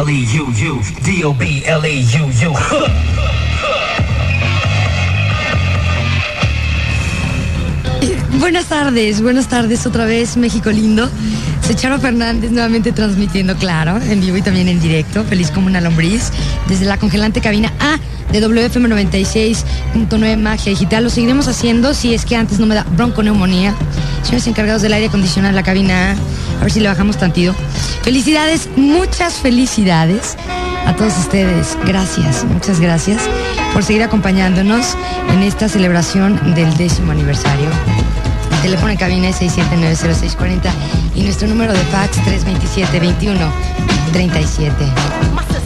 D-O-B-L-E-U-U, D-O-B-L-E-U-U. Buenas tardes otra vez, México lindo. Soy Charo Fernández, nuevamente transmitiendo, claro, en vivo y también en directo, feliz como una lombriz, desde la congelante cabina A de WFM 96.9 Magia Digital. Lo seguiremos haciendo si es que antes no me da bronconeumonía. Señores encargados del aire acondicionado en la cabina A ver si le bajamos tantito. Felicidades, muchas felicidades a todos ustedes. Gracias, muchas gracias por seguir acompañándonos en esta celebración del 10º aniversario. El teléfono en cabina es 679-0640 y nuestro número de fax 327-21-37.